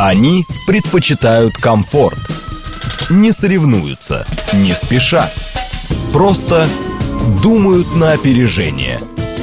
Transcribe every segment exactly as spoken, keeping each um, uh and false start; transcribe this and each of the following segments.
Они предпочитают комфорт. Не соревнуются, не спешат. Просто думают на опережение.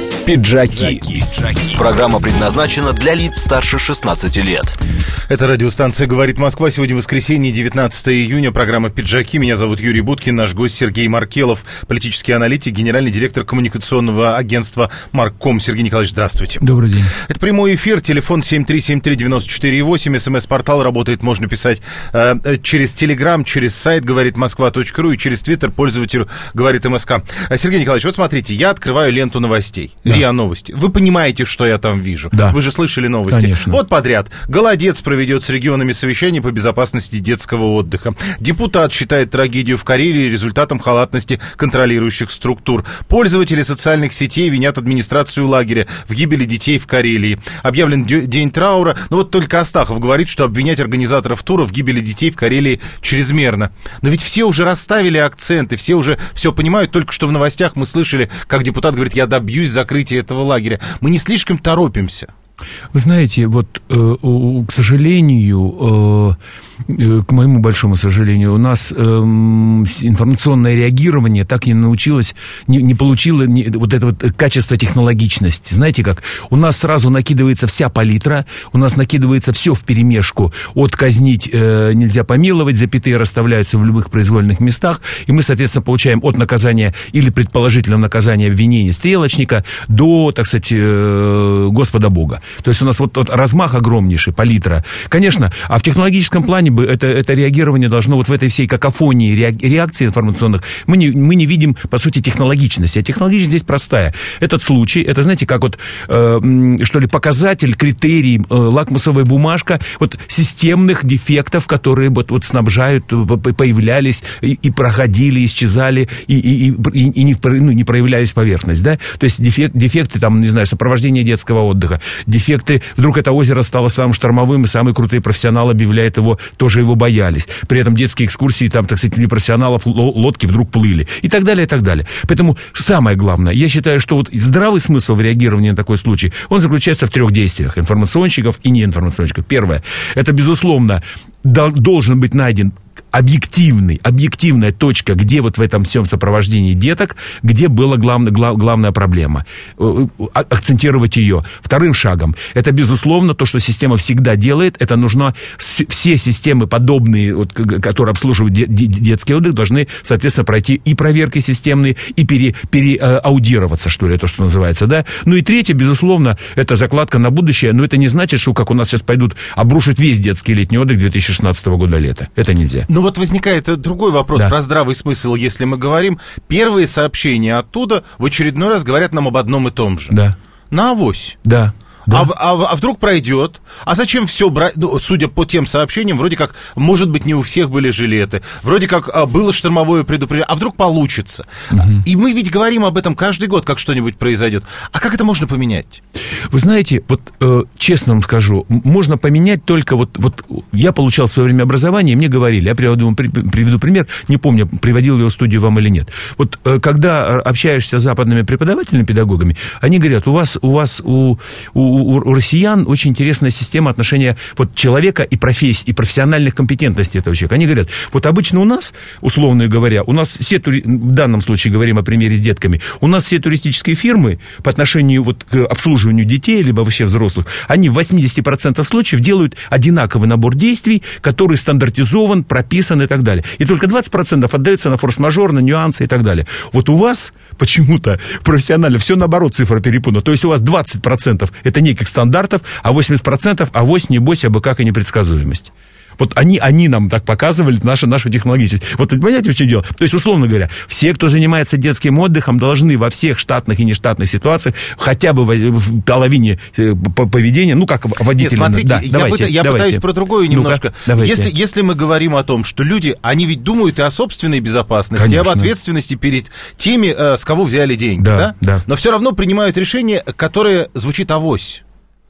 Пиджаки. Программа предназначена для лиц старше шестнадцати лет. Это радиостанция «Говорит Москва». Сегодня воскресенье, девятнадцатого июня. Программа «Пиджаки». Меня зовут Юрий Буткин. Наш гость Сергей Маркелов, политический аналитик, генеральный директор коммуникационного агентства «Маркком». Сергей Николаевич, здравствуйте. Добрый день. Это прямой эфир. Телефон семь три семь три девять четыре восемь. СМС-портал работает. Можно писать э, через Телеграм, через сайт говорит москва точка ру и через Твиттер пользователю говорит МСК. Сергей Николаевич, вот смотрите, я открываю ленту новостей. Да. РИА Новости. Вы понимаете, что я там вижу? Да. Вы же слышали новости. Конечно. Вот подряд. Голодец проведет с регионами совещание по безопасности детского отдыха. Депутат считает трагедию в Карелии результатом халатности контролирующих структур. Пользователи социальных сетей винят администрацию лагеря в гибели детей в Карелии. Объявлен день траура. Но вот только Астахов говорит, что обвинять организаторов тура в гибели детей в Карелии чрезмерно. Но ведь все уже расставили акценты, все уже все понимают. Только что в новостях мы слышали, как депутат говорит, я добьюсь закрытия этого лагеря. Мы не слишком торопимся. Вы знаете, вот, э, к сожалению, э, к моему большому сожалению, у нас э, информационное реагирование так и не научилось, не, не получило не, вот это вот качество технологичности. Знаете как? У нас сразу накидывается вся палитра, у нас накидывается все вперемешку. От казнить э, нельзя помиловать, запятые расставляются в любых произвольных местах, и мы, соответственно, получаем от наказания или предположительного наказания обвинения стрелочника до, так сказать, э, Господа Бога. То есть у нас вот, вот размах огромнейший, палитра. Конечно, а в технологическом плане бы это, это реагирование должно вот в этой всей какофонии реакций информационных, мы не, мы не видим, по сути, технологичности. А технологичность здесь простая. Этот случай, это, знаете, как вот, э, что ли, показатель, критерий, э, лакмусовая бумажка вот системных дефектов, которые вот, вот снабжают, появлялись и, и проходили, исчезали, и, и, и, и не, ну, не проявлялись поверхность, да? То есть дефект, дефекты, там, не знаю, сопровождение детского отдыха, дефекты, вдруг это озеро стало самым штормовым, и самые крутые профессионалы объявляют его, тоже его боялись. При этом детские экскурсии, там, так сказать, для профессионалов лодки вдруг плыли. И так далее, и так далее. Поэтому самое главное, я считаю, что вот здравый смысл в реагировании на такой случай, он заключается в трех действиях. Информационщиков и неинформационщиков. Первое, это, безусловно, должен быть найден объективный, объективная точка, где вот в этом всем сопровождении деток, где была главная, глав, главная проблема. Акцентировать ее. Вторым шагом, это, безусловно, то, что система всегда делает, это нужно, все системы подобные, вот, которые обслуживают де, де, детский отдых, должны, соответственно, пройти и проверки системные, и пере, переаудироваться, что ли, то, что называется, да. Ну и третье, безусловно, это закладка на будущее, но это не значит, что, как у нас сейчас пойдут обрушить весь детский летний отдых две тысячи шестнадцатого года лета. Это нельзя. Ну вот возникает другой вопрос, да, про здравый смысл, если мы говорим. Первые сообщения оттуда в очередной раз говорят нам об одном и том же. Да. На авось. Да. Да. А, а, а вдруг пройдет? А зачем все брать? Ну, судя по тем сообщениям, вроде как, может быть, не у всех были жилеты, вроде как а, было штормовое предупреждение, а вдруг получится? Угу. И мы ведь говорим об этом каждый год, как что-нибудь произойдет. А как это можно поменять? Вы знаете, вот э, честно вам скажу, можно поменять только вот, вот я получал в свое время образование, и мне говорили, я приведу, приведу пример, не помню, приводил его в студию вам или нет. Вот э, когда общаешься с западными преподавателями, педагогами, они говорят, у вас, у вас, у, у У, у россиян очень интересная система отношения вот, человека и профессии, и профессиональных компетентностей этого человека. Они говорят, вот обычно у нас, условно говоря, у нас все, тури... в данном случае говорим о примере с детками, у нас все туристические фирмы по отношению вот, к обслуживанию детей, либо вообще взрослых, они в восемьдесят процентов случаев делают одинаковый набор действий, который стандартизован, прописан и так далее. И только двадцать процентов отдается на форс-мажор, на нюансы и так далее. Вот у вас почему-то профессионально все наоборот цифра перепутана. То есть у вас двадцать процентов это неких стандартов, а восемьдесят процентов авось, небось, абы как и непредсказуемость. Вот они, они нам так показывали нашу, нашу технологичность. Вот вы понимаете, в чем дело? То есть, условно говоря, все, кто занимается детским отдыхом, должны во всех штатных и нештатных ситуациях хотя бы в половине поведения, ну, как водители... Нет, смотрите, да, я, давайте, пыта, я давайте. пытаюсь про другое немножко. Если, если мы говорим о том, что люди, они ведь думают и о собственной безопасности, Конечно. и об ответственности перед теми, с кого взяли деньги, да, да? Да. Но все равно принимают решение, которое звучит авось.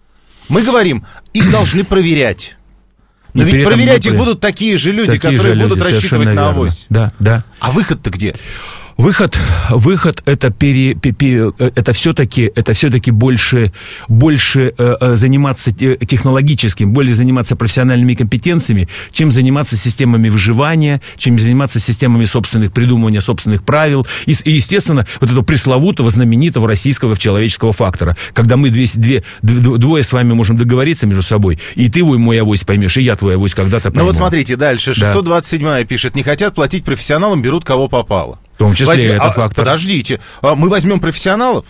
Мы говорим, их должны проверять. Но и ведь проверять их будут такие же люди, такие которые же люди, будут рассчитывать на авось. Да, да. А выход-то где? Выход, выход это, пере, пере, это все-таки, это все-таки больше, больше э, заниматься технологическим, более заниматься профессиональными компетенциями, чем заниматься системами выживания, чем заниматься системами собственных придумывания собственных правил. И, и естественно, вот этого пресловутого, знаменитого российского человеческого фактора, когда мы две, две, двое с вами можем договориться между собой, и ты мой авось поймешь, и я твой авось когда-то пойму. Ну вот смотрите, дальше. шестьсот двадцать седьмая пишет, не хотят платить профессионалам, берут кого попало. В том числе Возьми, это а, фактор. Подождите, мы возьмем профессионалов,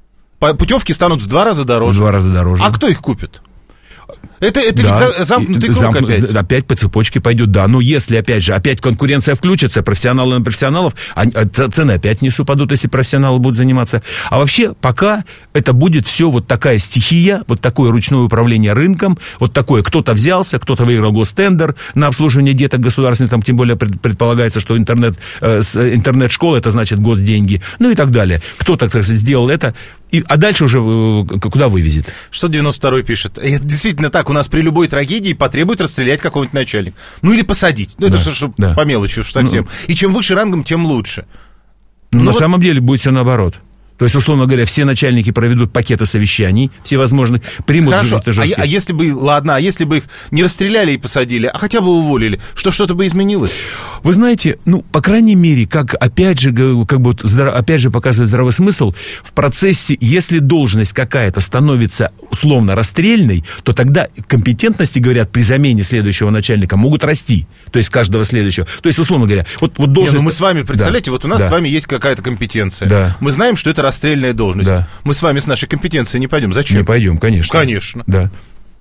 путевки станут в два раза дороже. В два раза дороже. А кто их купит? Это, это да, ведь замкнутый круг замкну, опять. Опять по цепочке пойдет, да. Но если, опять же, опять конкуренция включится, профессионалы на профессионалов, а цены опять вниз упадут, если профессионалы будут заниматься. А вообще, пока это будет все вот такая стихия, вот такое ручное управление рынком, вот такое, кто-то взялся, кто-то выиграл гостендер на обслуживание деток государственных, там тем более предполагается, что интернет, э, интернет-школа, это значит госденьги, ну и так далее. Кто-то, так сказать, сделал это, и, а дальше уже э, куда вывезет? шестьсот девяносто второй пишет. Это действительно так, у нас при любой трагедии потребуют расстрелять какого-нибудь начальника. Ну или посадить. Ну это да, что, что да. по мелочи уж совсем. Ну, и чем выше рангом, тем лучше. Ну, ну на вот... самом деле будет все наоборот. То есть, условно говоря, все начальники проведут пакеты совещаний, всевозможных, примут какие-то жесткие. А, а если бы, ладно, а если бы их не расстреляли и посадили, а хотя бы уволили, что что-то бы изменилось? Вы знаете, ну, по крайней мере, как, опять же, как бы, опять же показывает здравый смысл, в процессе, если должность какая-то становится условно расстрельной, то тогда компетентности, говорят, при замене следующего начальника могут расти. То есть, каждого следующего. То есть, условно говоря, вот, вот должность... Не, ну мы с вами, представляете, да, вот у нас да. с вами есть какая-то компетенция. Да. Мы знаем, что это расстрельная должность. Да. Мы с вами с нашей компетенцией не пойдем. Зачем? Не пойдем, конечно. Конечно. Да.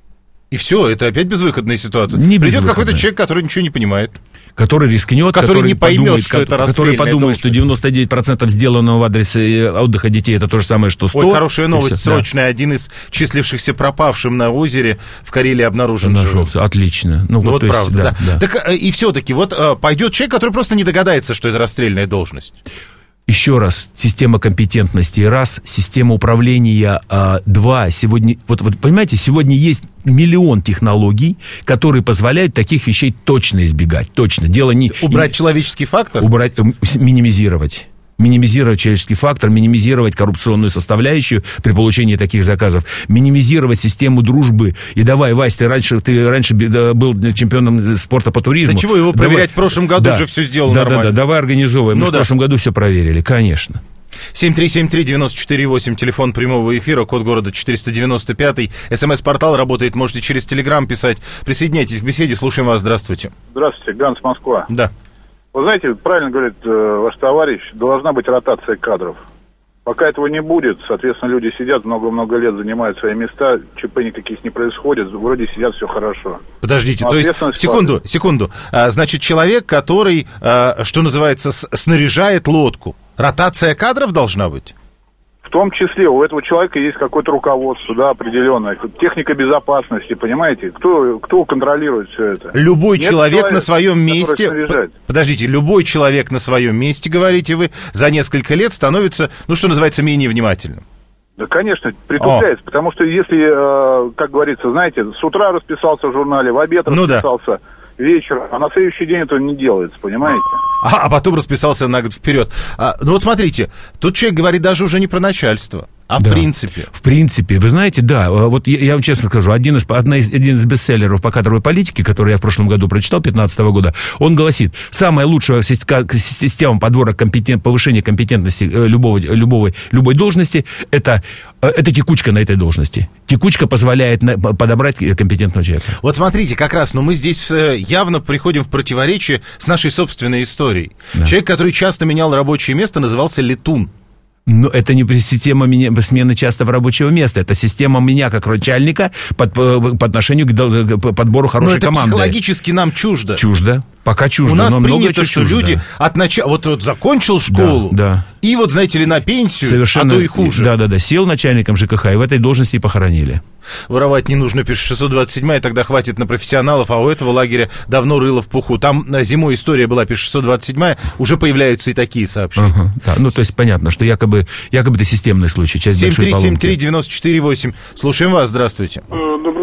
И все, это опять безвыходная ситуация. Не Придет какой-то человек, который ничего не понимает. Который рискнет, который, который не поймет, подумает, что это который подумает, должность. что девяносто девять процентов сделанного в адрес отдыха детей это то же самое, что сто. Ой, хорошая новость, все, срочная. Да. Один из числившихся пропавшим на озере в Карелии обнаружен. Нашелся, отлично. Ну, ну вот, вот правда, есть, да. да. Так, и все-таки вот пойдет человек, который просто не догадается, что это расстрельная должность. Еще раз, система компетентности, раз, система управления, а, два, сегодня, вот, вот понимаете, сегодня есть миллион технологий, которые позволяют таких вещей точно избегать, точно. Дело не... Убрать человеческий фактор? Убрать, минимизировать. Минимизировать человеческий фактор, минимизировать коррупционную составляющую при получении таких заказов, минимизировать систему дружбы. И давай, Вась, ты раньше, ты раньше был чемпионом спорта по туризму. За чего его проверять? Давай. В прошлом году да. же все сделал да, нормально. Да, да, давай организовываем. Ну, Мы да. в прошлом году все проверили, конечно. семь три семь три девять четыре восемь, телефон прямого эфира, код города четыреста девяносто пять, СМС-портал работает, можете через Телеграм писать. Присоединяйтесь к беседе, слушаем вас, здравствуйте. Здравствуйте, Ганс, Москва. Да. Вы знаете, правильно говорит э, ваш товарищ, должна быть ротация кадров. Пока этого не будет, соответственно, люди сидят, много-много лет занимают свои места, ЧП никаких не происходит, вроде сидят, все хорошо. Подождите, то есть, секунду, падает. секунду, а, значит, человек, который, а, что называется, снаряжает лодку, ротация кадров должна быть? В том числе у этого человека есть какое-то руководство, да, определенное, техника безопасности, понимаете? Кто, кто контролирует все это? Любой Нет человек человека, на своем месте... Подождите, любой человек на своем месте, говорите вы, за несколько лет становится, ну, что называется, менее внимательным. Да, конечно, притупляется, О. потому что если, как говорится, знаете, с утра расписался в журнале, в обед ну расписался... Да. вечером, а на следующий день это не делается, понимаете? А, а потом расписался на год вперед. А, ну вот смотрите, тут человек говорит даже уже не про начальство, а да. в принципе. В принципе, вы знаете, да, вот я, я вам честно скажу, один из, одна из, один из бестселлеров по кадровой политике, который я в прошлом году прочитал, две тысячи пятнадцатого года, он гласит, самая лучшая система подбора компетент, повышения компетентности любого, любого, любой должности, это, это текучка на этой должности. Текучка позволяет подобрать компетентного человека. Вот смотрите, как раз, ну мы здесь явно приходим в противоречие с нашей собственной историей. Да. Человек, который часто менял рабочее место, назывался летун. Но это не система меня, смены частого рабочего места. Это система меня как начальника под, по отношению к подбору хорошей команды. Но это команды. Психологически нам чуждо. Чуждо. Пока чуждо. У нас но принято, что чуждо. люди от начала... Вот, вот закончил школу, да, да. и вот, знаете ли, на пенсию, совершенно, а то и хуже. Да-да-да, сел начальником ЖКХ, и в этой должности и похоронили. Воровать не нужно, пишет шестьсот двадцать седьмая, тогда хватит на профессионалов, а у этого лагеря давно рыло в пуху. Там зимой история была, пишет шестьсот двадцать седьмая, уже появляются и такие сообщения. Ага, да. Ну, то есть понятно, что якобы, якобы это системный случай, часть семь большой три поломки. семь три девять четыре восемь, слушаем вас, здравствуйте. Добрый вечер,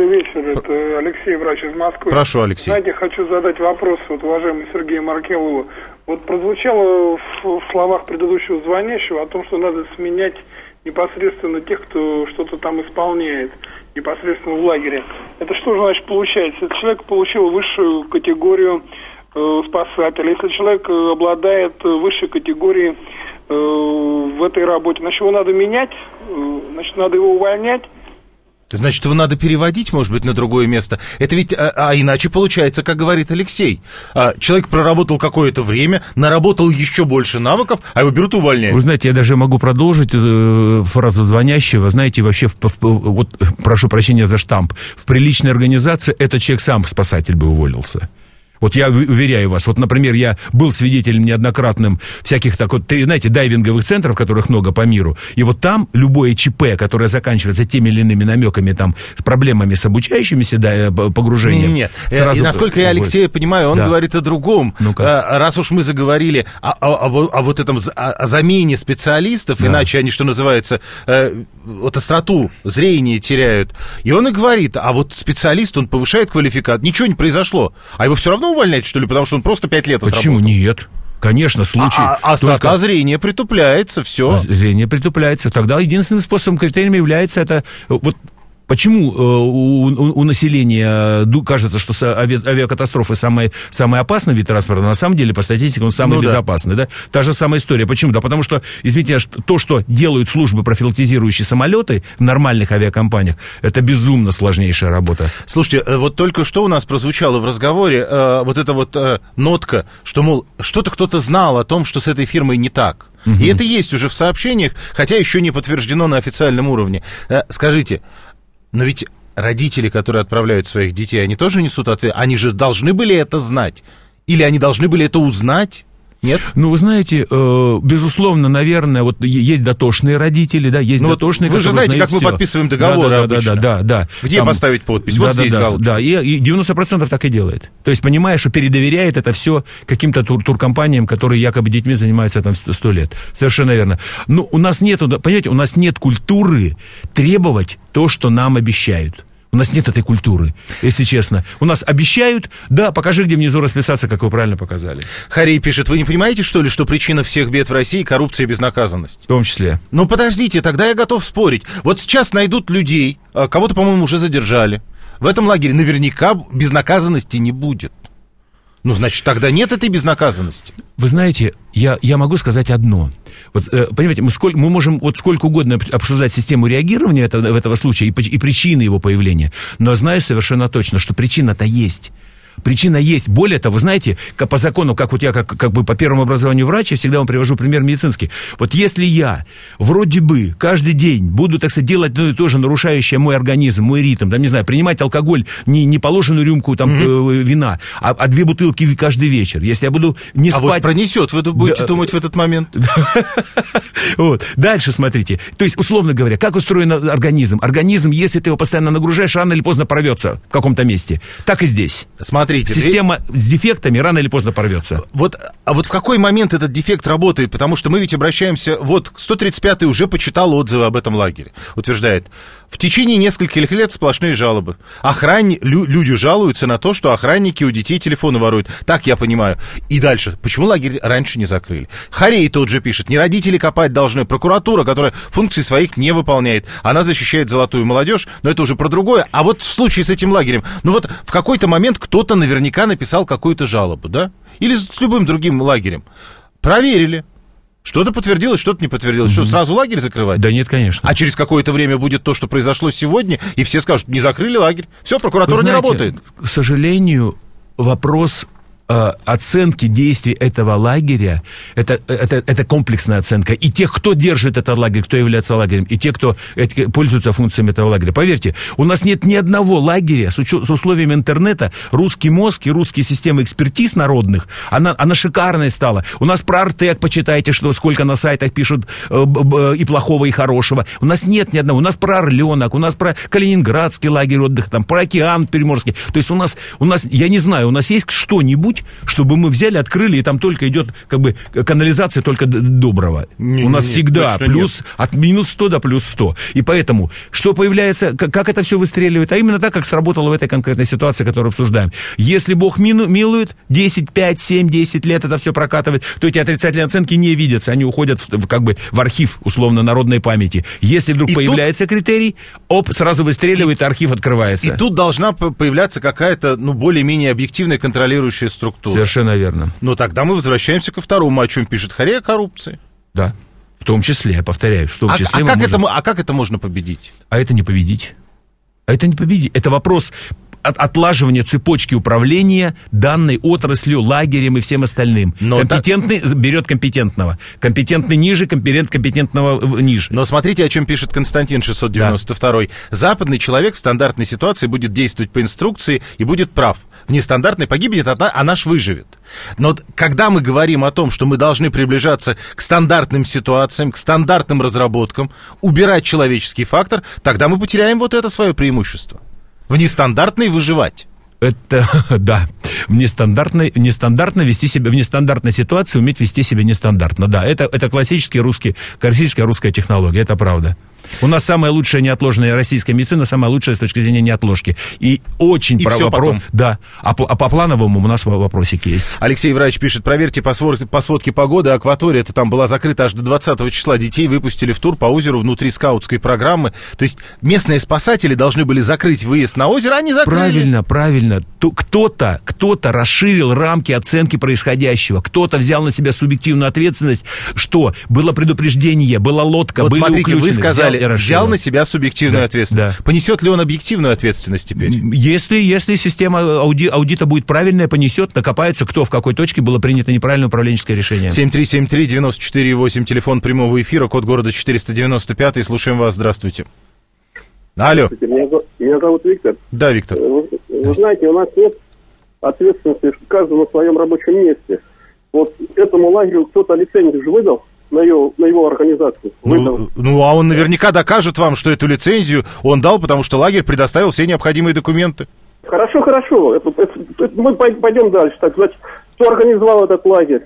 служит. Алексей, врач из Москвы. Прошу, Алексей. Знаете, хочу задать вопрос вот уважаемому Сергею Маркелову. Вот прозвучало в, в словах предыдущего звонящего о том, что надо сменять непосредственно тех, кто что-то там исполняет, непосредственно в лагере. Это что же значит получается? Если человек получил высшую категорию э, спасателя, если человек обладает высшей категорией э, в этой работе, значит, его надо менять, э, значит, надо его увольнять. Значит, его надо переводить, может быть, на другое место. Это ведь, а, а иначе получается, как говорит Алексей. А, человек проработал какое-то время, наработал еще больше навыков, а его берут и увольняют. Вы знаете, я даже могу продолжить э, фразу звонящего. Знаете, вообще, в, в, вот, прошу прощения за штамп, в приличной организации этот человек сам, спасатель, бы уволился. Вот я уверяю вас, вот, например, я был свидетелем неоднократным всяких, так вот, знаете, дайвинговых центров, которых много по миру, и вот там любое ЧП, которое заканчивается теми или иными намеками, там, с проблемами с обучающимися, да, погружением. Нет, нет, и насколько я Алексея понимаю, он да. говорит о другом. Ну-ка. Раз уж мы заговорили о, о, о, о вот этом, о, о замене специалистов, да. иначе они, что называется, э, вот остроту зрения теряют, и он и говорит, а вот специалист, он повышает квалификацию, ничего не произошло, а его все равно увольнять, что ли, потому что он просто пять лет отработал? Почему нет? Конечно, случай... А, а острота только... зрения притупляется, все. Зрение притупляется. Тогда единственным способом, критерием является это... Вот почему э, у, у, у населения кажется, что ави, авиакатастрофы самый, самый опасный вид транспорта, на самом деле, по статистике, он самый ну, безопасный, да. да? Та же самая история. Почему? Да потому что, извините, то, что делают службы профилактизирующие самолеты в нормальных авиакомпаниях, это безумно сложнейшая работа. Слушайте, вот только что у нас прозвучало в разговоре э, вот эта вот э, нотка, что, мол, что-то кто-то знал о том, что с этой фирмой не так. Угу. И это есть уже в сообщениях, хотя еще не подтверждено на официальном уровне. Э, скажите... Но ведь родители, которые отправляют своих детей, они тоже несут ответственность. Они же должны были это знать. Или они должны были это узнать? Нет? Ну, вы знаете, э, безусловно, наверное, вот есть дотошные родители, да, есть ну, дотошные... Вы же знаете, как мы все. подписываем договоры да, да, обычно. Да, да, да, да. Где Там, поставить подпись? Да, вот да, здесь да, галочка. Да, и, и девяносто процентов так и делает. То есть, понимаешь, что передоверяет это все каким-то тур- туркомпаниям, которые якобы детьми занимаются там сто лет. Совершенно верно. Но у нас нет, понимаете, у нас нет культуры требовать то, что нам обещают. У нас нет этой культуры, если честно. У нас обещают, да, покажи, где внизу расписаться, как вы правильно показали. Харей пишет, вы не понимаете, что ли, что причина всех бед в России — коррупция и безнаказанность? В том числе. Ну, подождите, тогда я готов спорить. Вот сейчас найдут людей, кого-то, по-моему, уже задержали. В этом лагере наверняка безнаказанности не будет. Ну, значит, тогда нет этой безнаказанности. Вы знаете, я, я могу сказать одно. Вот, э, понимаете, мы, сколь, мы можем вот сколько угодно обсуждать систему реагирования этого, этого случая и, и причины его появления, но знаю совершенно точно, что причина-то есть. Причина есть. Более того, вы знаете, как по закону, как вот я как, как бы по первому образованию врача, всегда вам привожу пример медицинский. Вот если я вроде бы каждый день буду, так сказать, делать ну, то же, нарушающее мой организм, мой ритм, там, не знаю, принимать алкоголь, не, не положенную рюмку там, mm-hmm. э, вина, а, а две бутылки каждый вечер, если я буду не спать... А вас пронесет, вы будете да. думать в этот момент. Вот. Дальше смотрите. То есть, условно говоря, как устроен организм? Организм, если ты его постоянно нагружаешь, рано или поздно порвется в каком-то месте. Так и здесь. Смотрите. Система вы... с дефектами рано или поздно порвется. Вот, а вот в какой момент этот дефект работает? Потому что мы ведь обращаемся... Вот, сто тридцать пятый уже почитал отзывы об этом лагере. Утверждает, в течение нескольких лет сплошные жалобы. Охранни... Лю... Люди жалуются на то, что охранники у детей телефоны воруют. Так я понимаю. И дальше. Почему лагерь раньше не закрыли? Харей тот же пишет, не родители копать должны. Прокуратура, которая функции своих не выполняет. Она защищает золотую молодежь, но это уже про другое. А вот в случае с этим лагерем, ну вот в какой-то момент кто-то наверняка написал какую-то жалобу, да? Или с любым другим лагерем. Проверили. Что-то подтвердилось, что-то не подтвердилось. Mm-hmm. Что, сразу лагерь закрывать? Да нет, конечно. А через какое-то время будет то, что произошло сегодня, и все скажут, не закрыли лагерь. Все, прокуратура знаете, не работает. К сожалению, вопрос... оценки действий этого лагеря, это, это, это комплексная оценка. И тех, кто держит этот лагерь, кто является лагерем, и тех, кто пользуется функциями этого лагеря. Поверьте, у нас нет ни одного лагеря с, уч- с условиями интернета. Русский мозг и русские системы экспертиз народных, она, она шикарной стала. У нас про Артек почитайте, что сколько на сайтах пишут э, э, и плохого, и хорошего. У нас нет ни одного. У нас про Орленок, у нас про Калининградский лагерь отдыха, там, про океан Приморский. То есть у нас, у нас, я не знаю, у нас есть что-нибудь, допустить, чтобы мы взяли, открыли, и там только идет как бы канализация только доброго. Не, У нас не, всегда плюс, нет. От минус сто до плюс сто. И поэтому, что появляется, как, как это все выстреливает, а именно так, как сработало в этой конкретной ситуации, которую обсуждаем. Если Бог мину, милует, десять, пять, семь, десять лет это все прокатывает, то эти отрицательные оценки не видятся, они уходят в, в, как бы в архив, условно, народной памяти. Если вдруг и появляется тут... критерий, оп, сразу выстреливает, и, архив открывается. И тут должна появляться какая-то, ну, более-менее объективная контролирующая структура. Совершенно верно. Но тогда мы возвращаемся ко второму, о чем пишет Харе, о коррупции. Да, в том числе, я повторяю, в том а, числе. А, как можем... это, а как это можно победить? А это не победить. А это не победить. Это вопрос от, отлаживания цепочки управления данной отраслью, лагерем и всем остальным. Но компетентный так... берет компетентного. Компетентный ниже, компетент компетентного ниже. Но смотрите, о чем пишет Константин шестьсот девяносто два. Да. Западный человек в стандартной ситуации будет действовать по инструкции и будет прав. В нестандартной погибнет, а наш выживет. Но когда мы говорим о том, что мы должны приближаться к стандартным ситуациям, к стандартным разработкам, убирать человеческий фактор, тогда мы потеряем вот это свое преимущество. В нестандартной выживать. Это, да, в нестандартной, нестандартно вести себя, в нестандартной ситуации уметь вести себя нестандартно, да, это, это классические русские, классическая русская технология, это правда. У нас самая лучшая неотложная российская медицина, самая лучшая с точки зрения неотложки. И очень... И про все потом. Да, а по, а по плановому у нас вопросики есть. Алексей Врач пишет, проверьте по сводке, по сводке погоды, акватория, это там была закрыта аж до двадцатого числа, детей выпустили в тур по озеру внутри скаутской программы. То есть местные спасатели должны были закрыть выезд на озеро, а не закрыли. Правильно, правильно. Кто-то, кто-то расширил рамки оценки происходящего, кто-то взял на себя субъективную ответственность, что было предупреждение, была лодка, вот были смотрите, уключены. Вы сказали, взял, взял на себя субъективную да, ответственность. Да. Понесет ли он объективную ответственность теперь? Если, если система ауди, аудита будет правильная, понесет, накопается, кто в какой точке было принято неправильное управленческое решение. семь три семь три девять четыре восемь, телефон прямого эфира, код города четыреста девяносто пять, слушаем вас, здравствуйте. Алло. Меня, меня зовут Виктор. Да, Виктор. Вы, вы знаете, у нас нет ответственности каждого на своем рабочем месте. Вот этому лагерю кто-то лицензию же выдал на его, на его организацию. Ну, ну, а он наверняка докажет вам, что эту лицензию он дал, потому что лагерь предоставил все необходимые документы. Хорошо, хорошо. Это, это, это, мы пойдем дальше. Так, значит, кто организовал этот лагерь?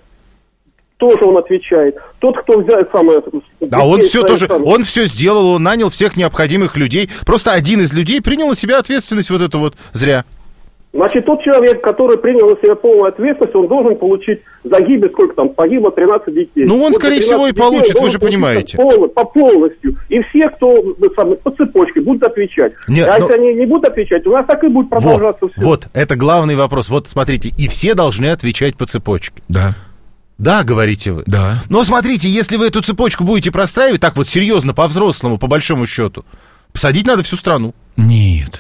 Тоже он отвечает. Тот, кто взял самое... А он все тоже, самое. Он все сделал, он нанял всех необходимых людей. Просто один из людей принял на себя ответственность вот эту вот зря. Значит, тот человек, который принял на себя полную ответственность, он должен получить за гибель, сколько там, погибло тринадцать детей. Ну, он, скорее всего, и получит, вы же понимаете. Пол, по полностью. И все, кто сам, по цепочке, будут отвечать. Нет, а но... если они не будут отвечать, у нас так и будет продолжаться вот, все. Вот, это главный вопрос. Вот, смотрите, и все должны отвечать по цепочке. Да. Да, говорите вы. Да. Но смотрите, если вы эту цепочку будете простраивать так вот серьезно, по-взрослому, по большому счету, посадить надо всю страну. Нет.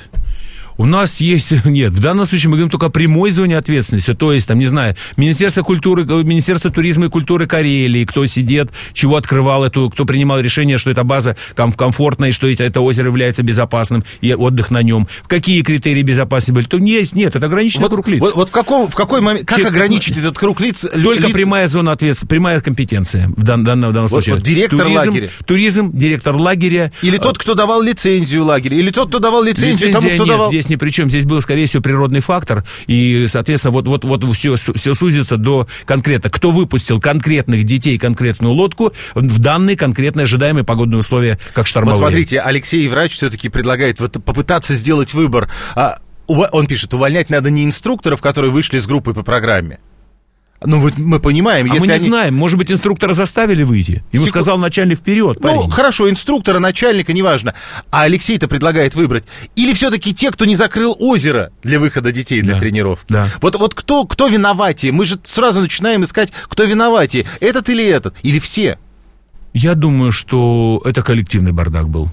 У нас есть, нет, в данном случае мы говорим только о прямой зоне ответственности, то есть, там, не знаю, Министерство культуры, Министерство туризма и культуры Карелии, кто сидит, чего открывал эту, кто принимал решение, что эта база комфортная, и что это, это озеро является безопасным, и отдых на нем. Какие критерии безопасности были? То есть, нет, это ограниченный вот, круг лиц. Вот, вот в, каком, в какой момент, как Че, ограничить этот круг лиц? Только лиц? прямая зона ответственности, прямая компетенция в данном, в данном вот, случае. Вот директор туризм, лагеря. Туризм, директор лагеря. Или тот, кто давал лицензию лагеря, или тот, кто давал лицензию Лицензия тому, кто нет, давал... здесь ни при чем, здесь был, скорее всего, природный фактор, и, соответственно, вот, вот, вот все, все сузится до конкретно, кто выпустил конкретных детей, конкретную лодку в данные конкретные ожидаемые погодные условия, как штормовые. Вот смотрите, Алексей Врач все-таки предлагает вот попытаться сделать выбор. А, он пишет, увольнять надо не инструкторов, которые вышли с группой по программе. Ну, вот мы понимаем, а если мы не они... знаем, может быть, инструктора заставили выйти? Ему Секу... сказал начальник вперед, парень. Ну, хорошо, инструктора, начальника, неважно. А Алексей-то предлагает выбрать. Или все-таки те, кто не закрыл озеро для выхода детей для да, тренировки. Да. Вот, вот кто, кто виноватее? Мы же сразу начинаем искать, кто виноватее. Этот или этот? Или все? Я думаю, что это коллективный бардак был.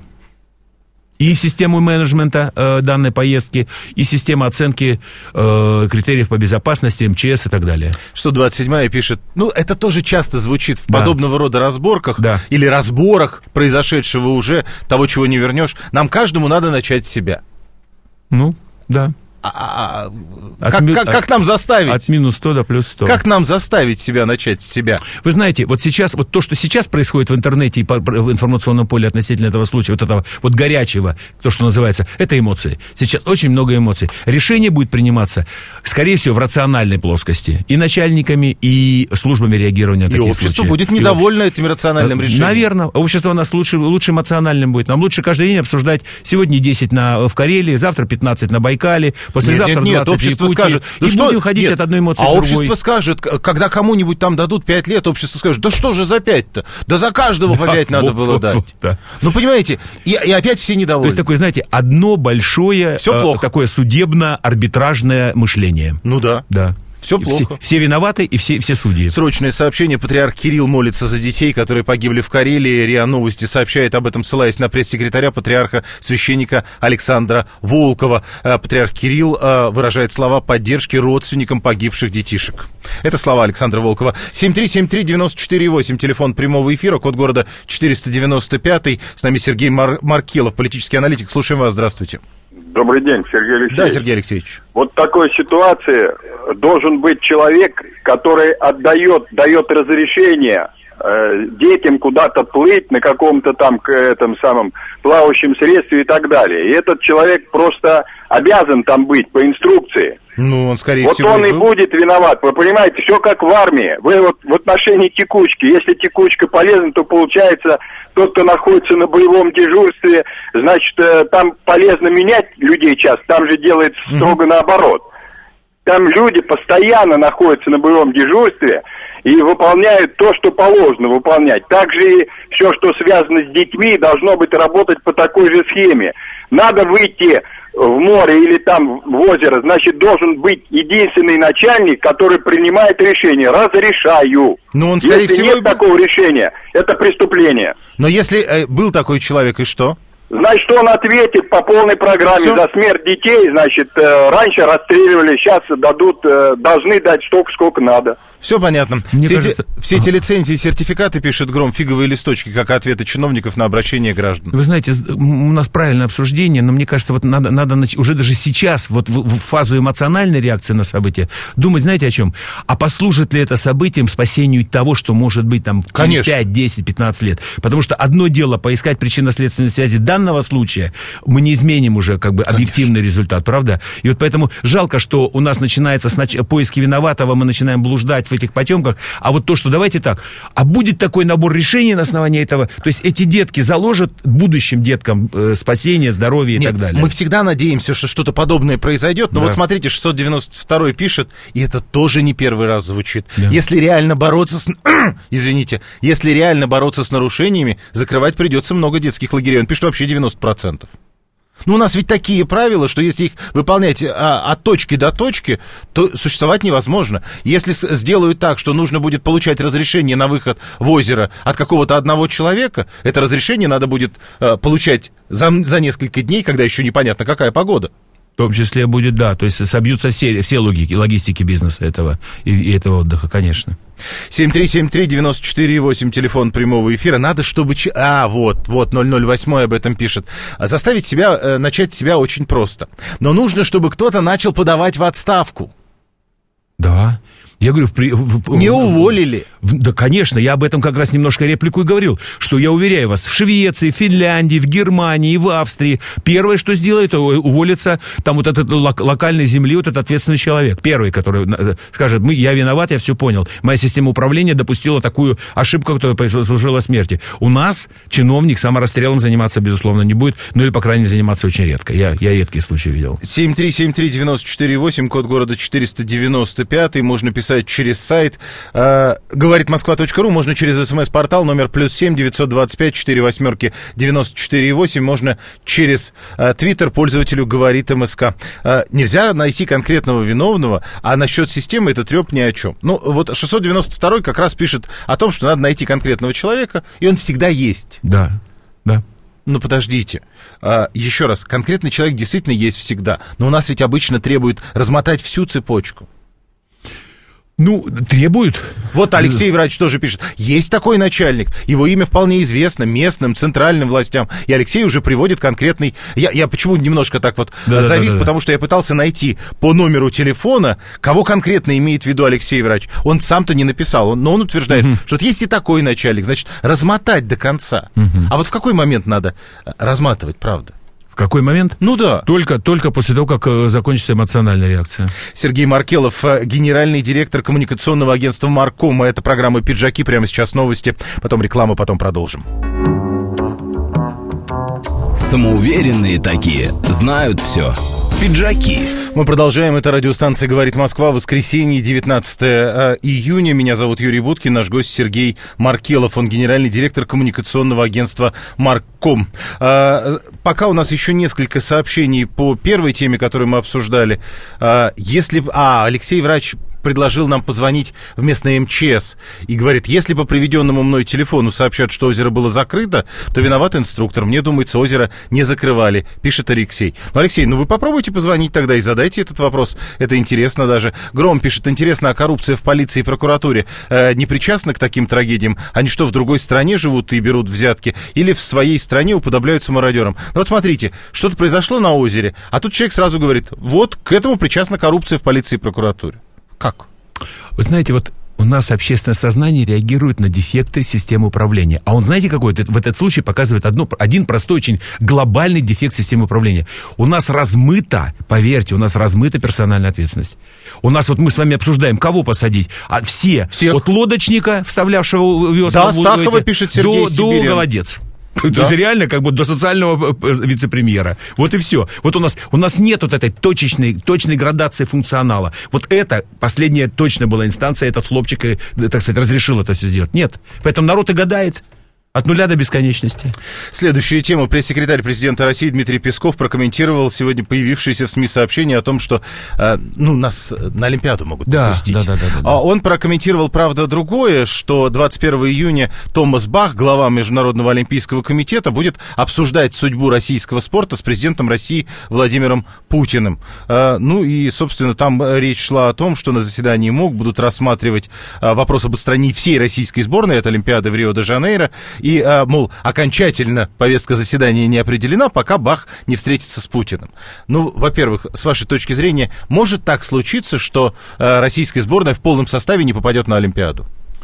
И систему менеджмента э, данной поездки, и система оценки э, критериев по безопасности, эм че эс и так далее. сто двадцать седьмая пишет, ну, это тоже часто звучит в да. подобного рода разборках да. или разборах произошедшего уже, того, чего не вернешь. Нам каждому надо начать с себя. Ну, да. А, От как, ми- как, как от- нам заставить? От минус сто до плюс сто. Как нам заставить себя начать с себя? Вы знаете, вот сейчас, вот то, что сейчас происходит в интернете и по- в информационном поле относительно этого случая, вот этого вот горячего, то, что называется, это эмоции. Сейчас очень много эмоций. Решение будет приниматься, скорее всего, в рациональной плоскости. И начальниками, и службами реагирования на И такие общество случаи. будет И недовольно этим рациональным решением. Наверное. Общество у нас лучше, лучше эмоциональным будет. Нам лучше каждый день обсуждать сегодня десять на, в Карелии, завтра пятнадцать на Байкале, послезавтра Нет, нет, нет, двадцать общество в Якутии. скажет, И да что, будем ходить нет, от одной эмоции а к другой. общество скажет, к- когда кому-нибудь там дадут пять лет, общество скажет, да что же за пять-то? Да за каждого по Да, пять надо вот, было вот, дать. вот, да. Ну, понимаете, и, и опять все То недовольны. есть такое, знаете, одно большое Всё э, плохо. такое судебно-арбитражное мышление. Ну да. Да. Всё И плохо. Все, все виноваты и все, все судьи. Срочное сообщение. Патриарх Кирилл молится за детей, которые погибли в Карелии. РИА Новости сообщает об этом, ссылаясь на пресс-секретаря патриарха священника Александра Волкова. Э, Патриарх Кирилл э, выражает слова поддержки родственникам погибших детишек. Это слова Александра Волкова. семь три семь три девять четыре восемь, телефон прямого эфира, код города четыреста девяносто пять. С нами Сергей Мар- Маркелов, политический аналитик. Слушаем вас, здравствуйте. Добрый день, Сергей Алексеевич. Да, Сергей Алексеевич. Вот в такой ситуации должен быть человек, который отдает, дает разрешение э, детям куда-то плыть на каком-то там, к, этом самом плавающем средстве и так далее. И этот человек просто обязан там быть по инструкции. Ну, он, скорее Вот всего, он и был. будет виноват. Вы понимаете, все как в армии. Вы вот в отношении текучки. Если текучка полезна, то получается, тот, кто находится на боевом дежурстве, значит, э, там полезно менять людей часто. Там же делается строго наоборот. Там люди постоянно находятся на боевом дежурстве и выполняют то, что положено выполнять. Также и все, что связано с детьми, должно быть работать по такой же схеме. Надо выйти в море или там в озеро, значит, должен быть единственный начальник, который принимает решение. Разрешаю. Ну, он, скорее Если всего, нет и был. такого решения, это преступление. Но если э, был такой человек, и что? Значит, он ответит по полной программе. Всё. За смерть детей, значит, э, раньше расстреливали, сейчас дадут, э, должны дать столько, сколько надо. Все понятно. Мне все, кажется- эти, все эти лицензии и сертификаты, пишет Гром, фиговые листочки, как ответы чиновников на обращение граждан. Вы знаете, с- м, у нас правильное обсуждение, но мне кажется, вот надо, надо нач- уже даже сейчас, вот в, в фазу эмоциональной реакции на события, думать, знаете, о чем? А послужит ли это событием спасению того, что может быть там через Конечно. пять, десять, пятнадцать лет? Потому что одно дело поискать причинно-следственной связи данного случая, мы не изменим уже как бы объективный результат, правда? И вот поэтому жалко, что у нас начинается с нач- поиски виноватого, мы начинаем блуждать в этих потемках, а вот то, что давайте так, а будет такой набор решений на основании этого, то есть эти детки заложат будущим деткам э, спасение, здоровье и Нет, так далее. мы всегда надеемся, что что-то подобное произойдет, но Да. вот смотрите, шестьсот девяносто второй пишет, и это тоже не первый раз звучит. Да. Если реально бороться с... Извините, если реально бороться с нарушениями, закрывать придется много детских лагерей. Он пишет вообще девяносто процентов. Ну, у нас ведь такие правила, что если их выполнять а, от точки до точки, то существовать невозможно. Если с- сделают так, что нужно будет получать разрешение на выход в озеро от какого-то одного человека, это разрешение надо будет а, получать за, за несколько дней, когда еще непонятно, какая погода. В том числе будет, да, то есть собьются все, все логики, логистики бизнеса этого и, и этого отдыха, конечно. семь три семь три девять четыре восемь, телефон прямого эфира. Надо, чтобы... ч- А, вот, вот, ноль ноль восемь об этом пишет. А заставить себя, э, начать себя очень просто. Но нужно, чтобы кто-то начал подавать в отставку. Да. Я говорю, в, при- в- в- Не уволили. в- да, конечно, я об этом как раз немножко реплику и говорил, что я уверяю вас, в Швеции, в Финляндии, в Германии, в Австрии первое, что сделает, уволится там вот этот лок- локальной земли, вот этот ответственный человек. Первый, который э, скажет, мы, я виноват, я все понял. Моя система управления допустила такую ошибку, которая послужила смерти. У нас чиновник саморасстрелом заниматься, безусловно, не будет, ну или, по крайней мере, заниматься очень редко. Я, я редкие случаи видел. семь три семь три девять четыре восемь, код города четыреста девяносто пять, можно писать через сайт э, говорит москва точка ру, можно через смс-портал номер плюс семь девятьсот двадцать пять четыре восьмерки девяносто четыре восемь, можно через э, твиттер пользователю говорит МСК. Э, нельзя найти конкретного виновного, а насчет системы это треп ни о чем. Ну, вот шестьсот девяносто второй как раз пишет о том, что надо найти конкретного человека, и он всегда есть. Да, да. Ну, подождите. А, еще раз, конкретный человек действительно есть всегда, но у нас ведь обычно требует размотать всю цепочку. Ну, требуют. Вот Алексей Врач тоже пишет. Есть такой начальник. Его имя вполне известно местным, центральным властям. И Алексей уже приводит конкретный... Я, я почему немножко так вот да, завис, да, да, да. потому что я пытался найти по номеру телефона, кого конкретно имеет в виду Алексей Врач. Он сам-то не написал, он, но он утверждает, угу. что вот есть и такой начальник, значит, размотать до конца. Угу. А вот в какой момент надо разматывать, правда? В какой момент? Ну да. Только, только после того, как закончится эмоциональная реакция. Сергей Маркелов, генеральный директор коммуникационного агентства «Марком». Это программа «Пиджаки». Прямо сейчас новости, потом реклама, потом продолжим. Самоуверенные такие, знают все. Пиджаки. Мы продолжаем. Это радиостанция «Говорит Москва». Воскресенье, девятнадцатое июня. Меня зовут Юрий Буткин. Наш гость Сергей Маркелов. Он генеральный директор коммуникационного агентства «Марком». А, пока у нас еще несколько сообщений по первой теме, которую мы обсуждали. А, если... А, Алексей Врач предложил нам позвонить в местное эм че эс и говорит, если по приведенному мной телефону сообщат, что озеро было закрыто, то виноват инструктор. Мне думается, озеро не закрывали, пишет Алексей. Ну, Алексей, ну вы попробуйте позвонить тогда и задайте этот вопрос. Это интересно даже. Гром пишет, интересно, а коррупция в полиции и прокуратуре э, не причастна к таким трагедиям? Они что, в другой стране живут и берут взятки? Или в своей стране уподобляются мародерам? Ну вот смотрите, что-то произошло на озере, а тут человек сразу говорит, вот к этому причастна коррупция в полиции и прокуратуре. Как? Вы знаете, вот у нас общественное сознание реагирует на дефекты системы управления. А он, знаете, какой? В этот случай показывает одно, один простой, очень глобальный дефект системы управления. У нас размыта, поверьте, у нас размыта персональная ответственность. У нас вот мы с вами обсуждаем, кого посадить. А все, Всех. От лодочника, вставлявшего весла... Да, Астахова, пишет Сергей до, до голодец. Да. То есть реально как бы до социального вице-премьера. Вот и все. Вот у нас, у нас нет вот этой точечной, точной градации функционала. Вот это, последняя точно была инстанция, этот хлопчик, так сказать, разрешил это все сделать. Нет. Поэтому народ и гадает. От нуля до бесконечности. Следующая тема. Пресс-секретарь президента России Дмитрий Песков прокомментировал сегодня появившееся в СМИ сообщение о том, что э, ну, нас на Олимпиаду могут да, допустить. Да, да, да, да, да. Он прокомментировал, правда, другое, что двадцать первого июня Томас Бах, глава Международного олимпийского комитета, будет обсуждать судьбу российского спорта с президентом России Владимиром Путиным. Э, ну и, собственно, там речь шла о том, что на заседании МОК будут рассматривать э, вопрос об отстранении всей российской сборной от Олимпиады в Рио-де-Жанейро. И, мол, окончательно повестка заседания не определена, пока Бах не встретится с Путиным. Ну, во-первых, с вашей точки зрения, может так случиться, что э, российская сборная в полном составе не попадет на Олимпиаду?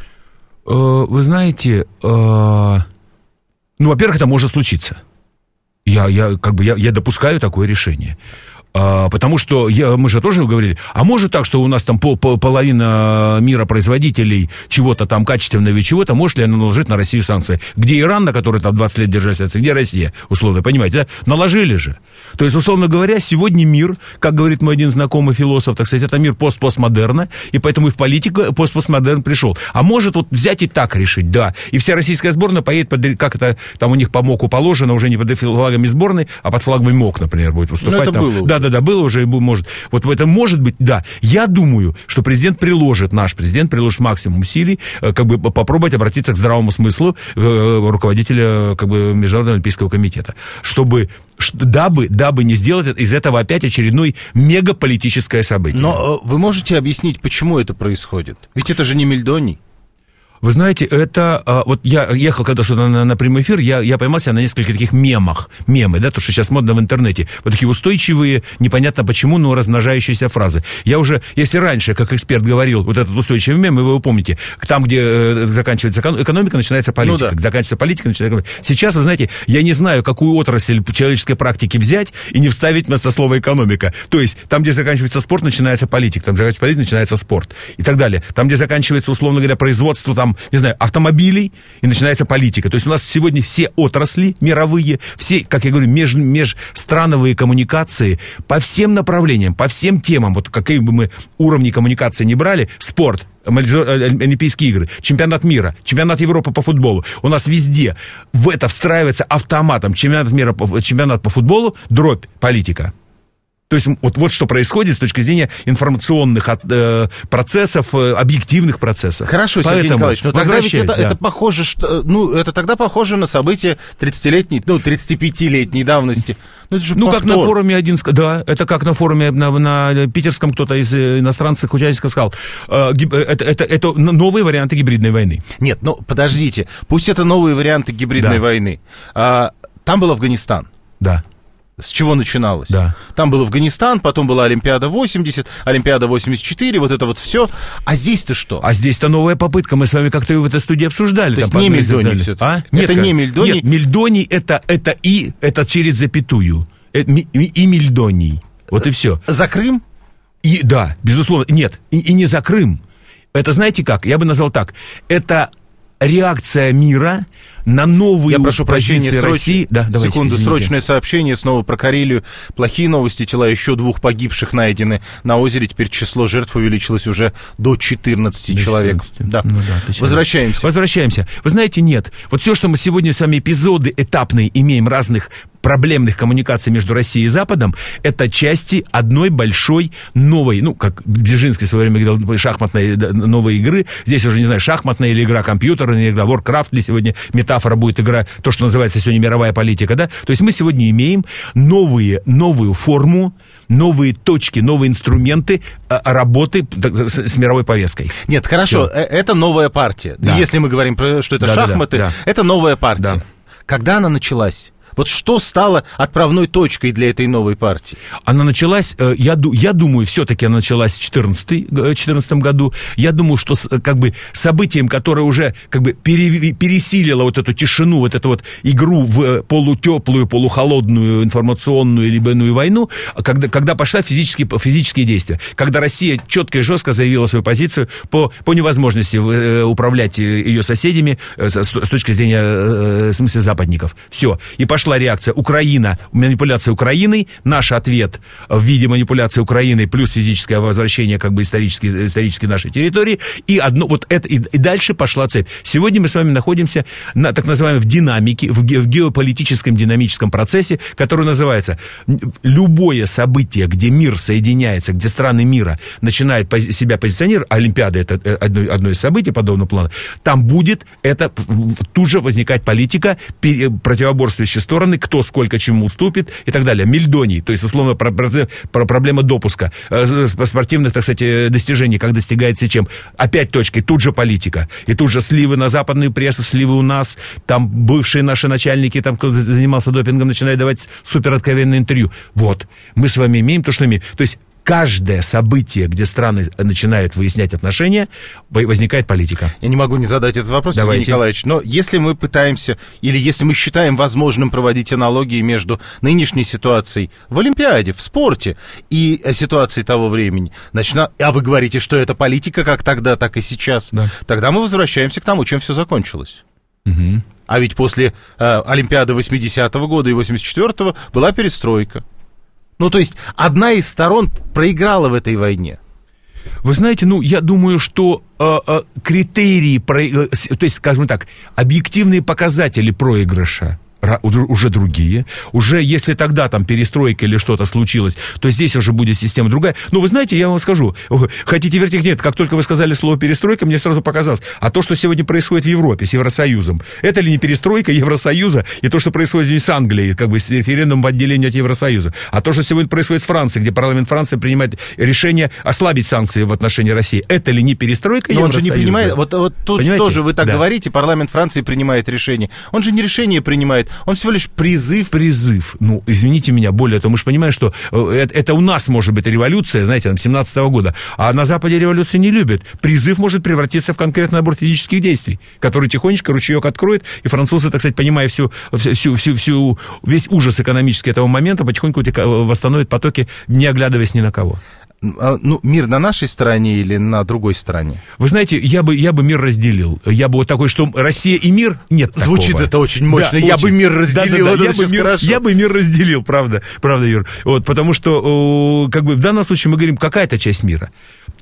Вы знаете, э, ну, во-первых, это может случиться. Я, я, как бы, я, я допускаю такое решение. А, потому что я, мы же тоже говорили, а может так, что у нас там пол, пол, половина мира производителей чего-то там качественного и чего-то, может ли она наложить на Россию санкции? Где Иран, на который там двадцать лет держали санкции, где Россия, условно, понимаете, да? Наложили же. То есть, условно говоря, сегодня мир, как говорит мой один знакомый философ, так сказать, это мир пост-постмодерна, и поэтому и в политику пост-постмодерн пришел. А может вот взять и так решить, да. И вся российская сборная поедет под, как это там у них по МОКу положено, уже не под флагами сборной, а под флагами МОК, например, будет выступать. Ну, это там. было. Да, да, да, было уже и может. Вот в этом может быть, да. Я думаю, что президент приложит, наш президент приложит максимум усилий, как бы попробовать обратиться к здравому смыслу э, руководителя как бы, Международного олимпийского комитета, чтобы, дабы, дабы не сделать из этого опять очередное мегаполитическое событие. Но э, вы можете объяснить, почему это происходит? Ведь это же не Мельдоний. Вы знаете, это... Вот я ехал когда сюда на, на прямой эфир, я, я поймался на нескольких таких мемах. Мемы, да, то, что сейчас модно в интернете. Вот такие устойчивые, непонятно почему, но размножающиеся фразы. Я уже, если раньше, как эксперт говорил, вот этот устойчивый мем, вы его помните, там, где э, заканчивается экономика, начинается политика. Ну, да. Заканчивается политика, начинается экономика. Сейчас, вы знаете, я не знаю, какую отрасль человеческой практики взять и не вставить вместо слова экономика. То есть, там, где заканчивается спорт, начинается политика. Там, где заканчивается политика, начинается спорт. И так далее. Там, где заканчивается, условно говоря, производство, там, не знаю, автомобилей, и начинается политика. То есть у нас сегодня все отрасли мировые, все, как я говорю, меж, межстрановые коммуникации по всем направлениям, по всем темам, вот какие бы мы уровни коммуникации не брали, спорт, Олимпийские игры, чемпионат мира, чемпионат Европы по футболу. У нас везде в это встраивается автоматом чемпионат мира, чемпионат по футболу, дробь политика. То есть вот, вот что происходит с точки зрения информационных от, э, процессов, э, объективных процессов. Хорошо, Сергей Поэтому Николаевич, но тогда ведь это, да. это похоже, что, ну, это тогда похоже на события тридцатилетней, ну, тридцатипятилетней давности. Ну, это же ну повтор. как на форуме один, да, это как на форуме на, на питерском кто-то из иностранцев участников сказал, э, это, это, это новые варианты гибридной войны. Нет, ну, подождите, пусть это новые варианты гибридной да. войны. А, там был Афганистан. Да. С чего начиналось? Да. Там был Афганистан, потом была Олимпиада восемьдесят, Олимпиада восемьдесят четыре, вот это вот все. А здесь-то что? А здесь-то новая попытка, мы с вами как-то в этой студии обсуждали. То есть там, не Мельдоний все-таки? А? Нет, это как? не Мельдоний? Нет, Мельдоний это, это и, это через запятую. Это, и, и Мельдоний. Вот и все. За Крым? И, да, безусловно. Нет, и, и не за Крым. Это знаете как? Я бы назвал так. Это реакция мира на новые Я прошу прощения, позиции сроч... России. Да, давайте, секунду, извините. срочное сообщение снова про Карелию. Плохие новости, тела еще двух погибших найдены на озере. Теперь число жертв увеличилось уже до четырнадцати до человек. четырнадцати. Да. Ну, да, Возвращаемся. Возвращаемся. Вы знаете, нет. Вот все, что мы сегодня с вами эпизоды этапные имеем разных проблемных коммуникаций между Россией и Западом, это части одной большой новой, ну, как Бжезинский в свое время говорил, шахматной новой игры. Здесь уже, не знаю, шахматная или игра компьютерная, или игра Warcraft, или сегодня метафора будет игра, то, что называется сегодня мировая политика, да? То есть мы сегодня имеем новые, новую форму, новые точки, новые инструменты работы с, с мировой повесткой. Нет, хорошо, Все. Это новая партия. Да. Если мы говорим, про, что это да, шахматы, да, да. это новая партия. Да. Когда она началась? Вот что стало отправной точкой для этой новой партии? Она началась, я, я думаю, все-таки она началась в две тысячи четырнадцатом году. Я думаю, что как бы событием, которое уже как бы пере, пересилило вот эту тишину, вот эту вот игру в полутеплую, полухолодную информационную либо иную войну, когда, когда пошла физические, физические действия. Когда Россия четко и жестко заявила свою позицию по, по невозможности управлять ее соседями с, с точки зрения, в смысле, западников. Все. И пошла Пошла реакция Украина, манипуляция Украиной, наш ответ в виде манипуляции Украиной плюс физическое возвращение как бы исторически, исторически нашей территории, и одно вот это, и, и дальше пошла цепь. Сегодня мы с вами находимся на так называемой в динамике, в, ге, в геополитическом динамическом процессе, который называется любое событие, где мир соединяется, где страны мира начинают пози- себя позиционировать, Олимпиада это одно, одно из событий подобного плана, там будет это тут же возникать политика противоборствующих сторон, кто сколько чему уступит и так далее. Мельдоний, то есть, условно, про, про, про проблема допуска, э, спортивных, так сказать, достижений, как достигается и чем. Опять точкой, тут же политика. И тут же сливы на западную прессу, сливы у нас, там бывшие наши начальники, там, кто занимался допингом, начинают давать супероткровенное интервью. Вот, мы с вами имеем то, что имеем. То есть, каждое событие, где страны начинают выяснять отношения, возникает политика. Я не могу не задать этот вопрос, Давайте. Сергей Николаевич, но если мы пытаемся, или если мы считаем возможным проводить аналогии между нынешней ситуацией в Олимпиаде, в спорте и ситуацией того времени, начина... а вы говорите, что это политика как тогда, так и сейчас, да. Тогда мы возвращаемся к тому, чем все закончилось. Угу. А ведь после э, Олимпиады восьмидесятого года и восемьдесят четвёртого была перестройка. Ну, то есть, одна из сторон проиграла в этой войне. Вы знаете, ну, я думаю, что э, э, критерии, про, э, то есть, скажем так, объективные показатели проигрыша уже другие. Уже если тогда там перестройка или что-то случилось, то здесь уже будет система другая. Но вы знаете, я вам скажу, хотите верьте, нет, как только вы сказали слово перестройка, мне сразу показалось, а то, что сегодня происходит в Европе с Евросоюзом, это ли не перестройка Евросоюза и то, что происходит с Англией, как бы с референдумом по отделению от Евросоюза, а то, что сегодня происходит в Франции, где парламент Франции принимает решение ослабить санкции в отношении России, это ли не перестройка Но Евросоюза? Он же не принимает, вот, вот тут Понимаете? Тоже вы так Да. говорите, парламент Франции принимает решение. Он же не решение принимает, он всего лишь призыв. Призыв. Ну, извините меня, более того, мы же понимаем, что это, это у нас может быть революция, знаете, там, семнадцатого года, а на Западе революции не любят. Призыв может превратиться в конкретный набор физических действий, который тихонечко ручеек откроет, и французы, так сказать, понимая всю, всю, всю, всю, весь ужас экономический этого момента, потихоньку восстановят потоки, не оглядываясь ни на кого. Ну, мир на нашей стороне или на другой стороне? Вы знаете, я бы, я бы мир разделил. Я бы вот такой, что Россия и мир, нет Звучит такого. это очень мощно. Да, я очень. бы мир разделил. Да, да, да, это я, бы мир, хорошо. я бы мир разделил, правда, правда, Юр. Вот, потому что, как бы, в данном случае мы говорим, какая-то часть мира.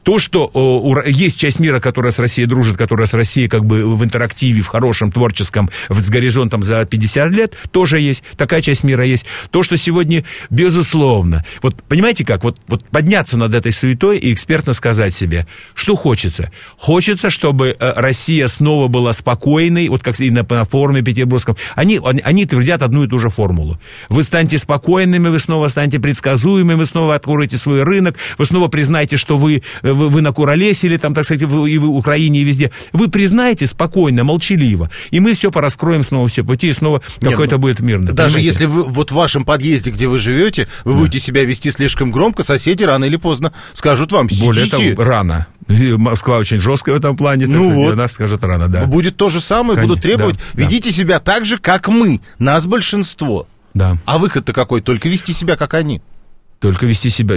То, что о, есть часть мира, которая с Россией дружит, которая с Россией как бы в интерактиве, в хорошем, творческом, с горизонтом за пятьдесят лет, тоже есть. Такая часть мира есть. То, что сегодня, безусловно, вот понимаете как, вот, вот подняться над этой суетой и экспертно сказать себе, что хочется. Хочется, чтобы Россия снова была спокойной, вот как и на, на форуме петербургском. Они, они твердят одну и ту же формулу. Вы станьте спокойными, вы снова станете предсказуемыми, вы снова откроете свой рынок, вы снова признаете, что вы, вы, вы накуролесили, там, так сказать, вы, и в Украине, и везде. Вы признаете спокойно, молчаливо, и мы все пораскроем снова все пути, и снова какой-то будет мирный. Даже понимаете? если вы вот в вашем подъезде, где вы живете, вы да. будете себя вести слишком громко, соседи рано или поздно скажут вам: сидите. Более того, рано. Москва очень жесткая в этом плане, так ну сказать, вот. она скажет рано, да. Будет то же самое, Конечно, будут требовать, да, ведите да. себя так же, как мы, нас большинство. Да. А выход-то какой? Только вести себя, как они. Только вести себя,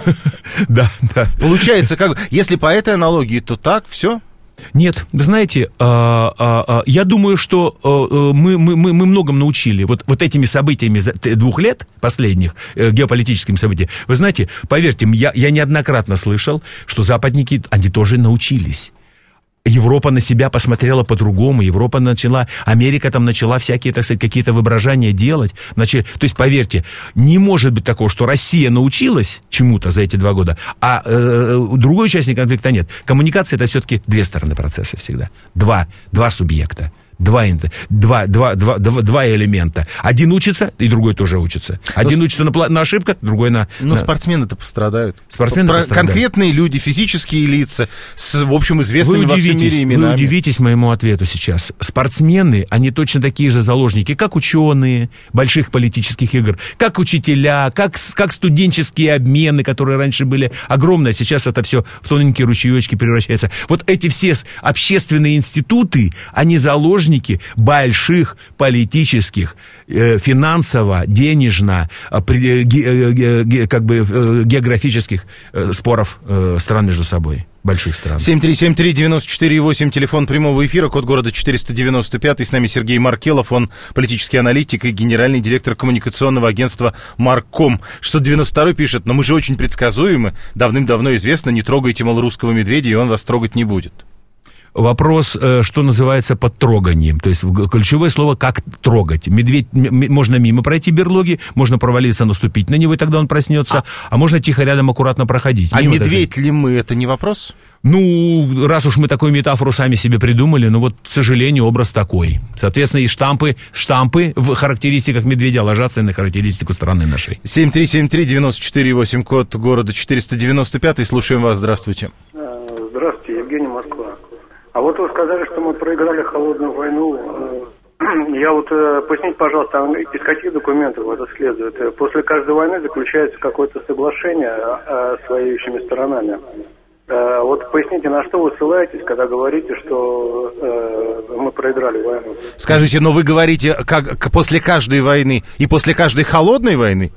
да, да. Получается, как, если по этой аналогии, то так, все? Нет, вы знаете, а, а, а, я думаю, что а, мы, мы, мы, мы многом научили вот, вот этими событиями двух лет последних, э, геополитическими событиями. Вы знаете, поверьте, я, я неоднократно слышал, что западники, они тоже научились. Европа на себя посмотрела по-другому, Европа начала, Америка там начала всякие, так сказать, какие-то воображения делать. Начали, то есть, поверьте, не может быть такого, что Россия научилась чему-то за эти два года, а э, другой участник конфликта нет. Коммуникация — это все-таки две стороны процесса всегда. Два, два субъекта. Два, два, два, два, два элемента. Один учится, и другой тоже учится. Один но, учится на, на ошибках, другой на... Но на... спортсмены-то пострадают. Спортсмены Про- пострадают. Конкретные люди, физические лица, с, в общем, известными вы во всем мире именами. Вы удивитесь моему ответу сейчас. Спортсмены, они точно такие же заложники, как ученые больших политических игр, как учителя, как, как студенческие обмены, которые раньше были огромные, а сейчас это все в тоненькие ручеечки превращается. Вот эти все общественные институты, они заложники больших политических, э, финансово, денежно, э, ге, ге, ге, как бы э, географических э, споров э, стран между собой. Больших стран. семь три семь три девять четыре восемь, телефон прямого эфира, код города четыреста девяносто пять. С нами Сергей Маркелов, он политический аналитик и генеральный директор коммуникационного агентства Марком. шестьсот девяносто два пишет: но мы же очень предсказуемы, давным-давно известно, не трогайте, мол, русского медведя, и он вас трогать не будет. Вопрос, что называется, под троганием. То есть ключевое слово «как трогать». Медведь, можно мимо пройти берлоги, можно провалиться, наступить на него, и тогда он проснется, а, а можно тихо рядом аккуратно проходить. А мимо медведь даже. ли мы, это не вопрос? Ну, раз уж мы такую метафору сами себе придумали, ну вот, к сожалению, образ такой. Соответственно, и штампы, штампы в характеристиках медведя ложатся на характеристику страны нашей. семь три семь три девять четыре восемь, код города четыреста девяносто пять. Слушаем вас, здравствуйте. Здравствуйте, Евгений, Москва. А вот вы сказали, что мы проиграли холодную войну. Я вот, поясните, пожалуйста, из каких документов это следует? После каждой войны заключается какое-то соглашение с воюющими сторонами. Вот поясните, на что вы ссылаетесь, когда говорите, что мы проиграли войну? Скажите, но вы говорите, как после каждой войны и после каждой холодной войны?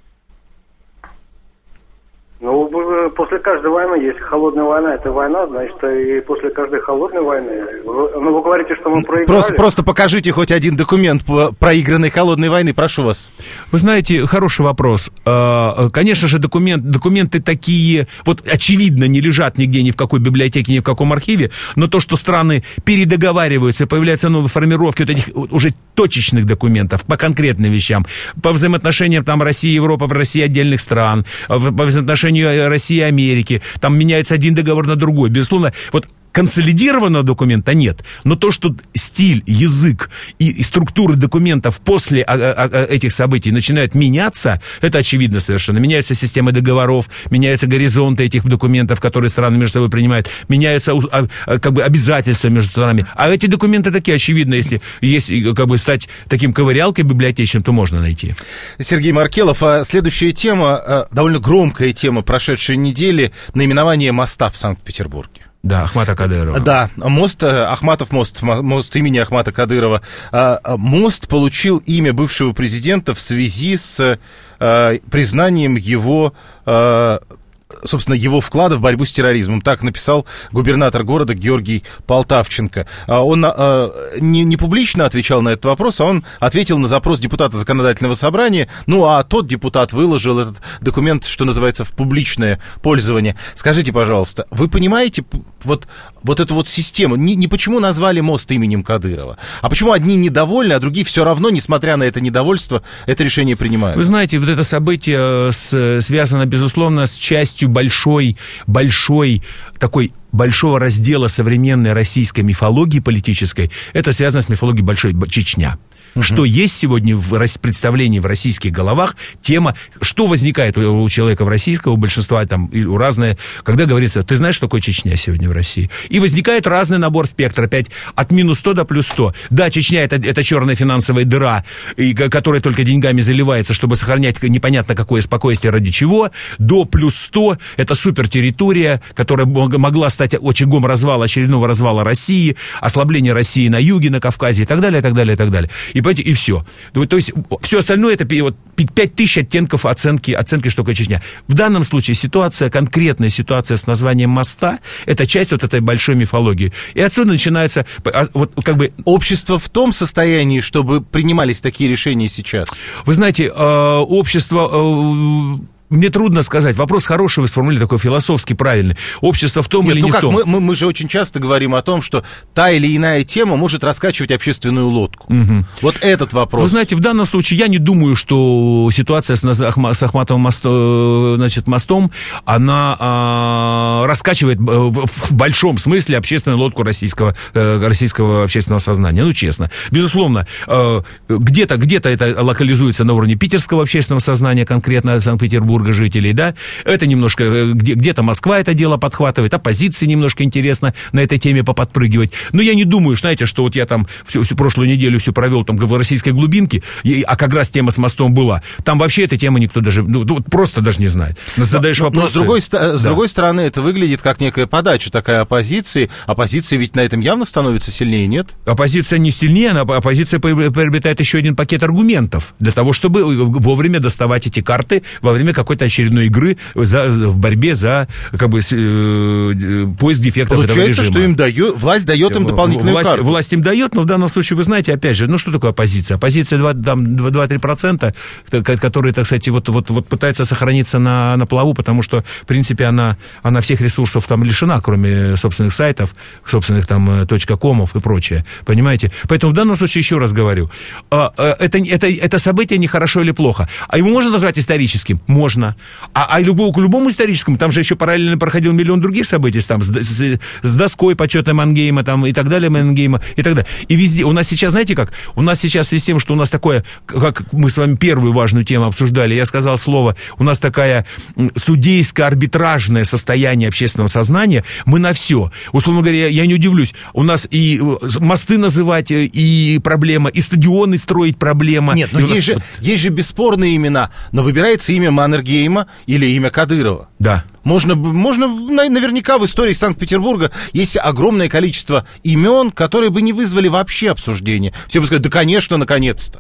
Ну, после каждой войны, если холодная война, это война, значит, и после каждой холодной войны. Вы, ну, вы говорите, что мы проиграли. Просто, просто покажите хоть один документ по проигранной холодной войны, прошу вас. Вы знаете, хороший вопрос. Конечно же, документ, документы такие, вот очевидно, не лежат нигде, ни в какой библиотеке, ни в каком архиве, но то, что страны передоговариваются, появляются новые формировки вот этих уже точечных документов по конкретным вещам, по взаимоотношениям там России, Европы, России отдельных стран, по взаимоотношениям России и Америки, там меняется один договор на другой. Безусловно, вот консолидированного документа нет, но то, что стиль, язык и, и структуры документов после а, а, этих событий начинают меняться, это очевидно совершенно. Меняются системы договоров, меняются горизонты этих документов, которые страны между собой принимают, меняются а, а, как бы обязательства между странами. А эти документы такие очевидны, если, если как бы стать таким ковырялкой библиотечным, то можно найти. Сергей Маркелов, а следующая тема, довольно громкая тема прошедшей недели, наименование моста в Санкт-Петербурге. Да, Ахмата Кадырова. Да, мост, Ахматов мост, мост имени Ахмата Кадырова. Мост получил имя бывшего президента в связи с признанием его собственно, его вклада в борьбу с терроризмом. Так написал губернатор города Георгий Полтавченко. Он не, не публично отвечал на этот вопрос, а он ответил на запрос депутата законодательного собрания, ну, а тот депутат выложил этот документ, что называется, в публичное пользование. Скажите, пожалуйста, вы понимаете вот, вот эту вот систему? Не, не почему назвали мост именем Кадырова, а почему одни недовольны, а другие все равно, несмотря на это недовольство, это решение принимают? Вы знаете, вот это событие с, связано, безусловно, с частью большой, большой такой большого раздела современной российской мифологии политической. Это связано с мифологией большой Чечня. Uh-huh. Что есть сегодня в представлении в российских головах тема, что возникает у, у человека в российского, у большинства там, у разные, когда говорится, ты знаешь, что такое Чечня сегодня в России? И возникает разный набор спектра, опять от минус сто до плюс сто. Да, Чечня это, это черная финансовая дыра, и, которая только деньгами заливается, чтобы сохранять непонятно какое спокойствие ради чего, до плюс сто это супертерритория, которая могла стать очагом развала, очередного развала России, ослабления России на юге, на Кавказе и так далее, и так далее, и так далее. И и все. То есть все остальное это вот, пять тысяч оттенков оценки, оценки, что такое Чечня. В данном случае ситуация, конкретная ситуация с названием моста, это часть вот этой большой мифологии. И отсюда начинается вот, как бы... Общество в том состоянии, чтобы принимались такие решения сейчас? Вы знаете, общество... Мне трудно сказать. Вопрос хороший вы сформулировали, такой философски правильный. Общество в том Нет, или ну не как, в том? Мы, мы, мы же очень часто говорим о том, что та или иная тема может раскачивать общественную лодку. Угу. Вот этот вопрос. Вы знаете, в данном случае я не думаю, что ситуация с, с Ахматовым мостом, значит, мостом, она а, раскачивает в, в большом смысле общественную лодку российского, российского общественного сознания. Ну, честно. Безусловно, где-то, где-то это локализуется на уровне питерского общественного сознания, конкретно Санкт-Петербурга, жителей, да, это немножко, где, где-то Москва это дело подхватывает, оппозиции немножко интересно на этой теме поподпрыгивать, но я не думаю, знаете, что вот я там всю, всю прошлую неделю все провел там в российской глубинке, и, а как раз тема с мостом была, там вообще эта тема никто даже, ну, просто даже не знает. Задаешь но, вопросы. Но с другой, с да. другой стороны, это выглядит как некая подача такая оппозиции, оппозиция ведь на этом явно становится сильнее, нет? Оппозиция не сильнее, она, оппозиция приобретает еще один пакет аргументов для того, чтобы вовремя доставать эти карты во время какой-то очередной игры за, в борьбе за как бы, э, поиск дефектов этого режима. Получается, что им дает, власть дает им дополнительную власть, карту. Власть им дает, но в данном случае, вы знаете, опять же, ну что такое оппозиция? Оппозиция два-три процента, которые, так сказать, вот, вот, вот пытаются сохраниться на, на плаву, потому что, в принципе, она, она всех ресурсов там лишена, кроме собственных сайтов, собственных там .комов и прочее. Понимаете? Поэтому в данном случае, еще раз говорю, это, это, это событие не хорошо или плохо. А его можно назвать историческим? Можно. А, а любому, к любому историческому, там же еще параллельно проходил миллион других событий, там, с, с, с доской почета Мангейма, там, и так далее, Мангейма, и так далее. И везде, у нас сейчас, знаете как, у нас сейчас в связи с тем, что у нас такое, как мы с вами первую важную тему обсуждали, я сказал слово, у нас такая судейско-арбитражное состояние общественного сознания, мы на все. Условно говоря, я не удивлюсь, у нас и мосты называть, и проблема, и стадионы строить проблема. Нет, но есть, нас... же, есть же бесспорные имена, но выбирается имя Маннергейма или имя Кадырова. Да. Можно, можно, наверняка в истории Санкт-Петербурга есть огромное количество имен, которые бы не вызвали вообще обсуждения. Все бы сказали, да, конечно, наконец-то.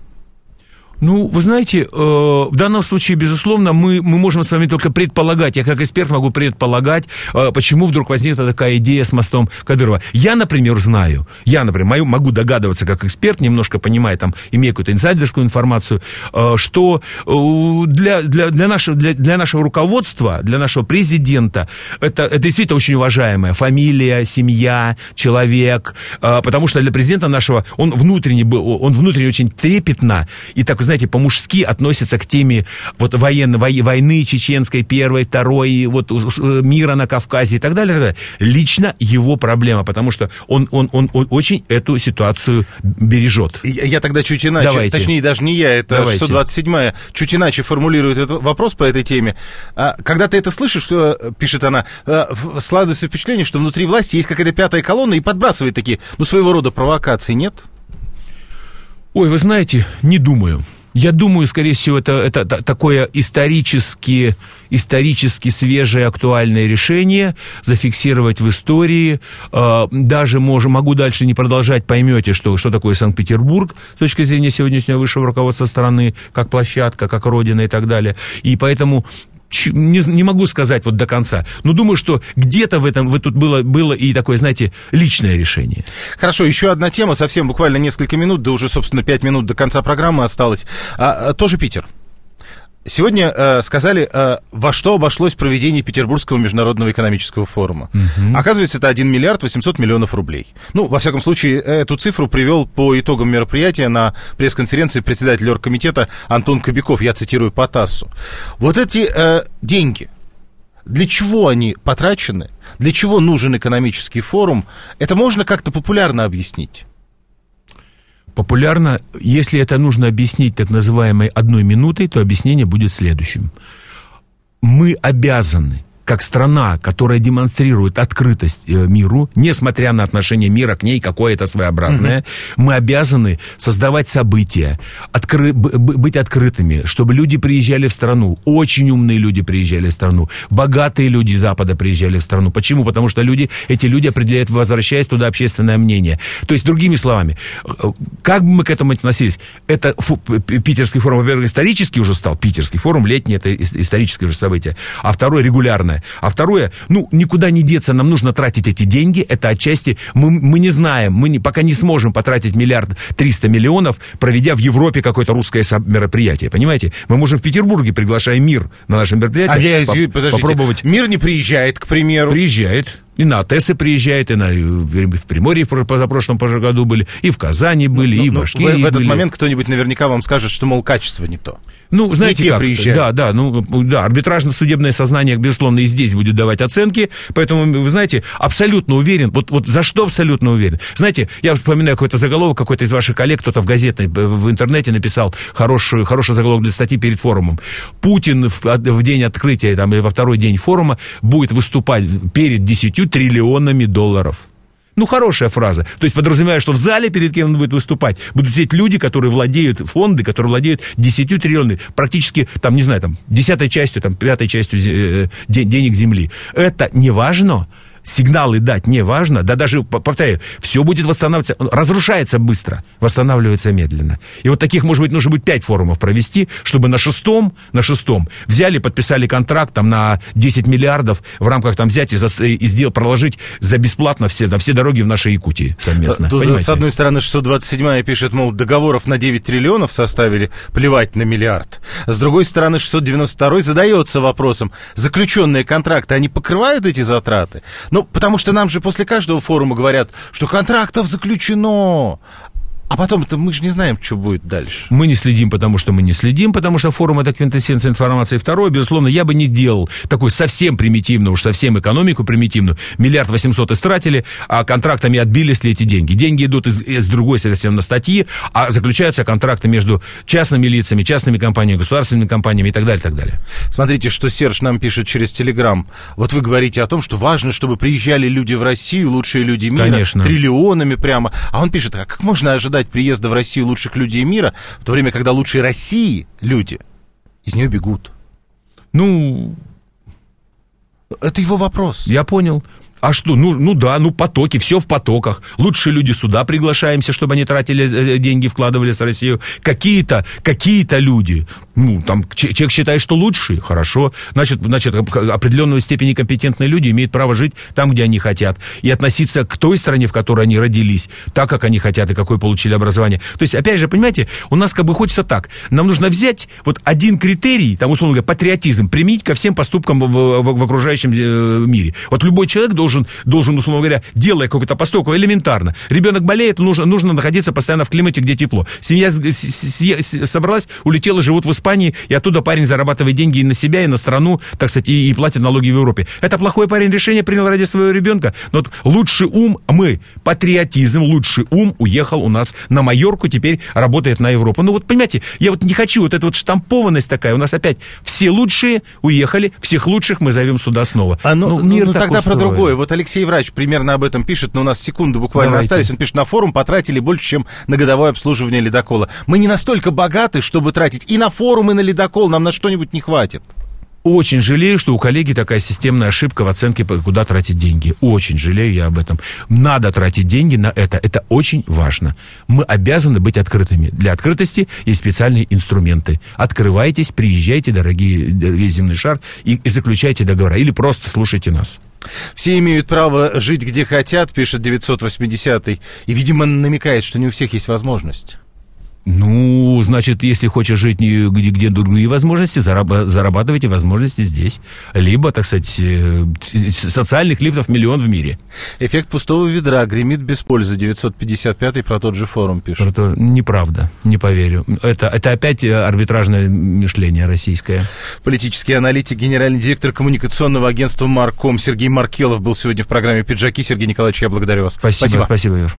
Ну, вы знаете, э, в данном случае, безусловно, мы, мы можем с вами только предполагать, я как эксперт могу предполагать, э, почему вдруг возникла такая идея с мостом Кадырова. Я, например, знаю, я, например, могу догадываться как эксперт, немножко понимая, там, имея какую-то инсайдерскую информацию, э, что э, для, для, для, нашего, для, для нашего руководства, для нашего президента, это, это действительно очень уважаемая фамилия, семья, человек, э, потому что для президента нашего, он внутренне, он внутренне очень трепетно и так, знаете, по-мужски относится к теме вот военной, войны чеченской, первой, второй, вот мира на Кавказе и так далее, и так далее. Лично его проблема, потому что он, он, он, он очень эту ситуацию бережет. Я, я тогда чуть иначе, Давайте. точнее, даже не я, это Давайте. шестьсот двадцать седьмая, чуть иначе формулирует этот вопрос по этой теме. Когда ты это слышишь, что, пишет она, складывается впечатление, что внутри власти есть какая-то пятая колонна и подбрасывает такие, ну, своего рода провокации, нет? Ой, вы знаете, не думаю. Я думаю, скорее всего, это, это такое исторически, исторически свежее, актуальное решение зафиксировать в истории. Даже можем, могу дальше не продолжать, поймете, что, что такое Санкт-Петербург с точки зрения сегодняшнего высшего руководства страны, как площадка, как родина и так далее. И поэтому... не, не могу сказать вот до конца, но думаю, что где-то в этом, вот тут было, было и такое, знаете, личное решение. Хорошо, еще одна тема, совсем буквально несколько минут, да уже, собственно, пять минут до конца программы осталось. А, тоже Питер. Сегодня э, сказали, э, во что обошлось проведение Петербургского международного экономического форума. Uh-huh. Оказывается, это один миллиард восемьсот миллионов рублей. Ну, во всяком случае, эту цифру привел по итогам мероприятия на пресс-конференции председатель оргкомитета Антон Кобяков, я цитирую по ТАССу. Вот эти э, деньги, для чего они потрачены, для чего нужен экономический форум, это можно как-то популярно объяснить? Популярно, если это нужно объяснить так называемой одной минутой, то объяснение будет следующим. Мы обязаны, как страна, которая демонстрирует открытость миру, несмотря на отношение мира к ней какое-то своеобразное, mm-hmm. мы обязаны создавать события, откры... быть открытыми, чтобы люди приезжали в страну, очень умные люди приезжали в страну, богатые люди Запада приезжали в страну. Почему? Потому что люди, эти люди определяют, возвращаясь туда, общественное мнение. То есть, другими словами, как бы мы к этому относились? Это фу, питерский форум, во-первых, исторический уже стал, питерский форум, летний, это историческое уже событие, а второе регулярное. А второе, ну, никуда не деться, нам нужно тратить эти деньги, это отчасти, мы, мы не знаем, мы не, пока не сможем потратить миллиард триста миллионов, проведя в Европе какое-то русское мероприятие, понимаете? Мы можем в Петербурге, приглашая мир на наше мероприятие, а я, по- попробовать. Мир не приезжает, к примеру. Приезжает. И на АТЭСы приезжает, и на, в Приморье в позапрошлом году были, и в Казани были, ну, и в Башкирии были. В этот момент кто-нибудь наверняка вам скажет, что, мол, качество не то. Ну, знаете не как, приезжают. да, да, ну, да, арбитражно-судебное сознание, безусловно, и здесь будет давать оценки, поэтому, вы знаете, абсолютно уверен, вот, вот за что абсолютно уверен? Знаете, я вспоминаю какой-то заголовок, какой-то из ваших коллег, кто-то в газете, в интернете написал хороший, хороший заголовок для статьи перед форумом. Путин в, в день открытия, там, или во второй день форума будет выступать перед десятью триллионами долларов. Ну, хорошая фраза. То есть, подразумевая, что в зале, перед кем он будет выступать, будут сидеть люди, которые владеют, фонды, которые владеют десятью триллионами, практически, там, не знаю, там, десятой частью, там, пятой частью э, денег земли. Это не важно. Сигналы дать не важно, да даже, повторяю, все будет восстанавливаться, разрушается быстро, восстанавливается медленно. И вот таких, может быть, нужно будет пять форумов провести, чтобы на шестом, на шестом взяли, подписали контракт там на десять миллиардов, в рамках там взять и, за, и сделать, проложить за бесплатно все, там, все дороги в нашей Якутии совместно. Тут, понимаете? С одной стороны, шестьсот двадцать седьмая пишет, мол, договоров на девять триллионов составили, плевать на миллиард. С другой стороны, шестьсот девяносто второй задается вопросом, заключенные контракты, они покрывают эти затраты? Ну, потому что нам же после каждого форума говорят, что контрактов заключено. А потом-то мы же не знаем, что будет дальше. Мы не следим, потому что мы не следим, потому что форум — это квинтэссенция информации. Второе, безусловно, я бы не делал такой совсем примитивную, уж совсем экономику примитивную. Миллиард восемьсот истратили, а контрактами отбили, если эти деньги. Деньги идут из, из другой совершенно статьи, а заключаются контракты между частными лицами, частными компаниями, государственными компаниями и так далее, и так далее. Смотрите, что Серж нам пишет через Телеграм. Вот вы говорите о том, что важно, чтобы приезжали люди в Россию, лучшие люди мира, конечно, триллионами прямо. А он пишет, а как можно ожидать приезда в Россию лучших людей мира, в то время, когда лучшие России люди из нее бегут? Ну, это его вопрос. Я понял. А что? Ну, ну да, ну потоки, все в потоках. Лучшие люди сюда приглашаемся, чтобы они тратили деньги, вкладывались в Россию. Какие-то, какие-то люди, ну, там, человек считает, что лучшие, хорошо. Значит, значит, определенной степени компетентные люди имеют право жить там, где они хотят. И относиться к той стране, в которой они родились, так, как они хотят, и какое получили образование. То есть, опять же, понимаете, у нас как бы хочется так. Нам нужно взять вот один критерий, там, условно говоря, патриотизм, применить ко всем поступкам в, в, в окружающем мире. Вот любой человек должен Должен, должен, условно говоря, делая какой-то поступок, элементарно. Ребенок болеет, нужно, нужно находиться постоянно в климате, где тепло. Семья с, с, с, собралась, улетела, живут в Испании, и оттуда парень зарабатывает деньги и на себя, и на страну, так сказать, и, и платит налоги в Европе. Это плохой парень решение принял ради своего ребенка. Но вот лучший ум, мы, патриотизм, лучший ум уехал у нас на Майорку, теперь работает на Европу. Ну вот, понимаете, я вот не хочу, вот эта вот штампованность такая, у нас опять все лучшие уехали, всех лучших мы зовем сюда снова. А ну, ну, мир ну тогда устроен. Про другое. Вот Алексей Врач примерно об этом пишет, но у нас секунды буквально Давайте. остались. Он пишет, на форум потратили больше, чем на годовое обслуживание ледокола. Мы не настолько богаты, чтобы тратить и на форум, и на ледокол. Нам на что-нибудь не хватит. очень жалею, что у коллеги такая системная ошибка в оценке, куда тратить деньги. Очень жалею я об этом. Надо тратить деньги на это. Это очень важно. Мы обязаны быть открытыми. Для открытости есть специальные инструменты. Открывайтесь, приезжайте, дорогие, дорогие земный шар, и, и заключайте договора. Или просто слушайте нас. Все имеют право жить где хотят, пишет девятьсот восьмидесятый, и, видимо, намекает, что не у всех есть возможность. Ну, значит, если хочешь жить где, где другие возможности, зараб- зарабатывайте возможности здесь. Либо, так сказать, социальных лифтов миллион в мире. Эффект пустого ведра гремит без пользы. девятьсот пятьдесят пятый про тот же форум пишет. Это неправда, не поверю. Это, это опять арбитражное мышление российское. Политический аналитик, генеральный директор коммуникационного агентства «Марком» Сергей Маркелов был сегодня в программе «Пиджаки». Сергей Николаевич, я благодарю вас. Спасибо, спасибо, спасибо, Юр.